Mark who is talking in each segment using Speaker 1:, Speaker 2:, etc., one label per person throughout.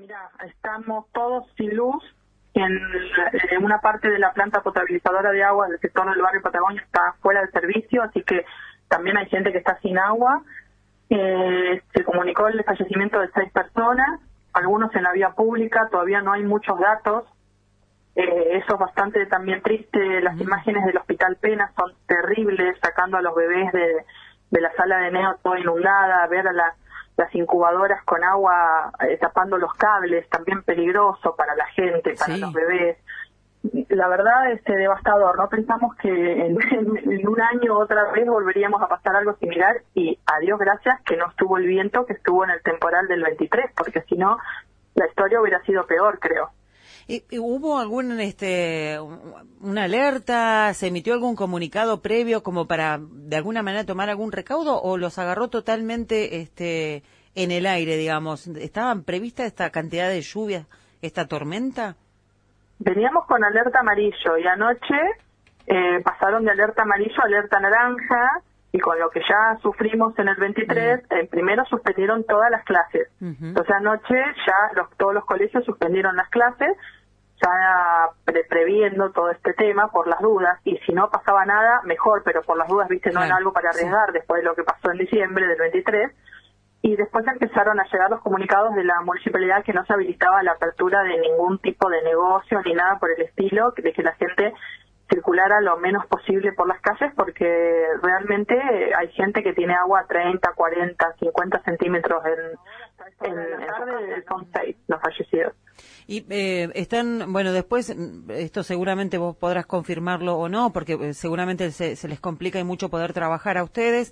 Speaker 1: Mira, estamos todos sin luz. En una parte de la planta potabilizadora de agua del sector del barrio Patagonia está fuera de servicio, así que también hay gente que está sin agua. Se comunicó el fallecimiento de 6 personas, algunos en la vía pública, todavía no hay muchos datos. Eso es bastante también triste. Las imágenes del Hospital Pena son terribles, sacando a los bebés de la sala de neo toda inundada, ver a las incubadoras con agua tapando los cables, también peligroso para la gente, para los bebés. La verdad es devastador. No pensamos que en un año otra vez volveríamos a pasar algo similar, y a Dios gracias que no estuvo el viento que estuvo en el temporal del 23, porque si no la historia hubiera sido peor, creo.
Speaker 2: ¿Hubo una alerta? ¿Se emitió algún comunicado previo como para de alguna manera tomar algún recaudo, o los agarró totalmente en el aire, digamos? ¿Estaban previstas esta cantidad de lluvia, esta tormenta?
Speaker 1: Veníamos con alerta amarillo y anoche pasaron de alerta amarillo a alerta naranja, y con lo que ya sufrimos en el 23, primero suspendieron todas las clases. Entonces anoche ya todos los colegios suspendieron las clases, ya previendo todo este tema por las dudas, y si no pasaba nada, mejor, pero por las dudas, viste, no era algo para arriesgar después de lo que pasó en diciembre del 23. Y después empezaron a llegar los comunicados de la municipalidad que no se habilitaba la apertura de ningún tipo de negocio ni nada por el estilo, de que la gente circulara lo menos posible por las calles, porque realmente hay gente que tiene agua a 30, 40, 50 centímetros en la tarde. Son 6 los fallecidos.
Speaker 2: Y bueno, después, esto seguramente vos podrás confirmarlo o no, porque seguramente se les complica y mucho poder trabajar a ustedes,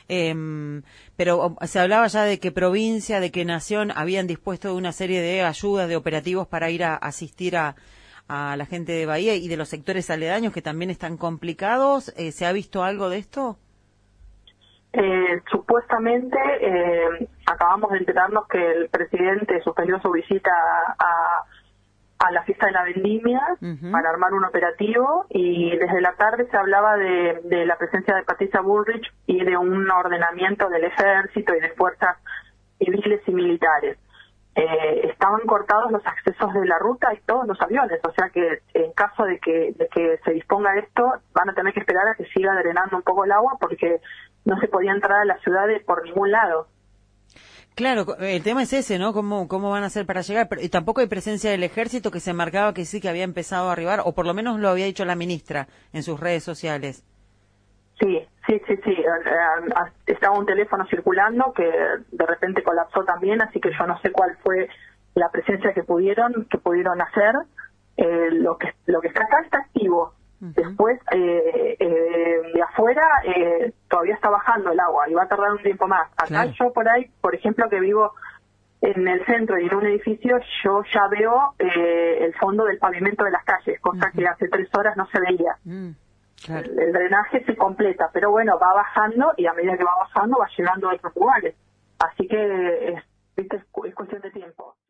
Speaker 2: pero se hablaba ya de que provincia, de que Nación habían dispuesto de una serie de ayudas, de operativos para ir a asistir a la gente de Bahía y de los sectores aledaños que también están complicados. ¿Se ha visto algo de esto?
Speaker 1: Supuestamente acabamos de enterarnos que el presidente suspendió su visita a la fiesta de la vendimia para armar un operativo, y desde la tarde se hablaba de la presencia de Patricia Bullrich y de un ordenamiento del ejército y de fuerzas civiles y militares. Estaban cortados los accesos de la ruta y todos los aviones, o sea que en caso de que se disponga esto, van a tener que esperar a que siga drenando un poco el agua, porque no se podía entrar a la ciudad por ningún lado.
Speaker 2: Claro, el tema es ese, ¿no? ¿Cómo van a hacer para llegar? Pero, y tampoco hay presencia del ejército, que se marcaba que sí, que había empezado a arribar, o por lo menos lo había dicho la ministra en sus redes sociales. Sí.
Speaker 1: Estaba un teléfono circulando que de repente colapsó también, así que yo no sé cuál fue la presencia que pudieron hacer. Lo que está acá está activo. Después, de afuera, todavía está bajando el agua y va a tardar un tiempo más. Acá yo por ahí, por ejemplo, que vivo en el centro y en un edificio, yo ya veo el fondo del pavimento de las calles, cosa que hace 3 horas no se veía. El drenaje se completa, pero bueno, va bajando, y a medida que va bajando va llegando a otros lugares. Así que es cuestión de tiempo.